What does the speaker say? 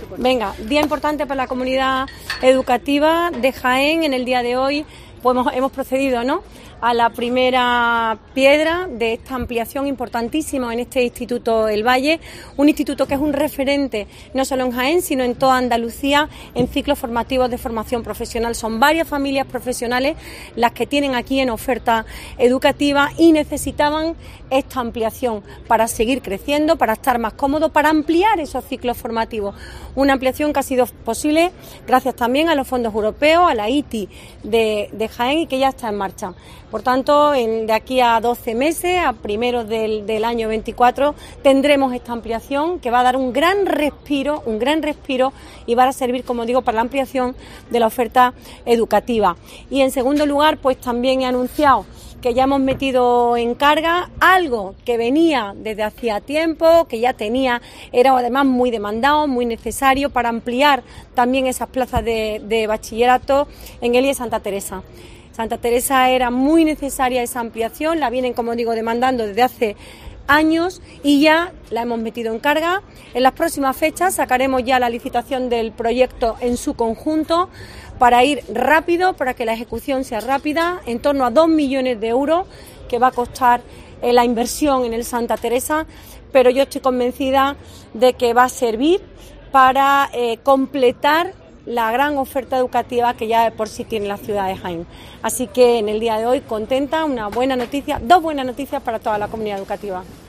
Venga, día importante para la comunidad educativa de Jaén. En el día de hoy pues hemos procedido, ¿no?, a la primera piedra de esta ampliación importantísima en este Instituto El Valle, un instituto que es un referente no solo en Jaén, sino en toda Andalucía en ciclos formativos de formación profesional. Son varias familias profesionales las que tienen aquí en oferta educativa y necesitaban esta ampliación para seguir creciendo, para estar más cómodos, para ampliar esos ciclos formativos. Una ampliación que ha sido posible gracias también a los fondos europeos, a la ITI de Jaén, y que ya está en marcha. Por tanto, de aquí a 12 meses, a primeros del año 24, tendremos esta ampliación que va a dar un gran respiro y va a servir, como digo, para la ampliación de la oferta educativa. Y en segundo lugar, pues también he anunciado que ya hemos metido en carga algo que venía desde hacía tiempo, que ya era además muy demandado, muy necesario para ampliar también esas plazas de bachillerato en el IE Santa Teresa. Santa Teresa era muy necesaria esa ampliación, la vienen, como digo, demandando desde hace años y ya la hemos metido en carga. En las próximas fechas sacaremos ya la licitación del proyecto en su conjunto para ir rápido, para que la ejecución sea rápida, en torno a 2 millones de euros que va a costar la inversión en el Santa Teresa, pero yo estoy convencida de que va a servir para completar la gran oferta educativa que ya de por sí tiene la ciudad de Jaén. Así que en el día de hoy contenta, una buena noticia, dos buenas noticias para toda la comunidad educativa.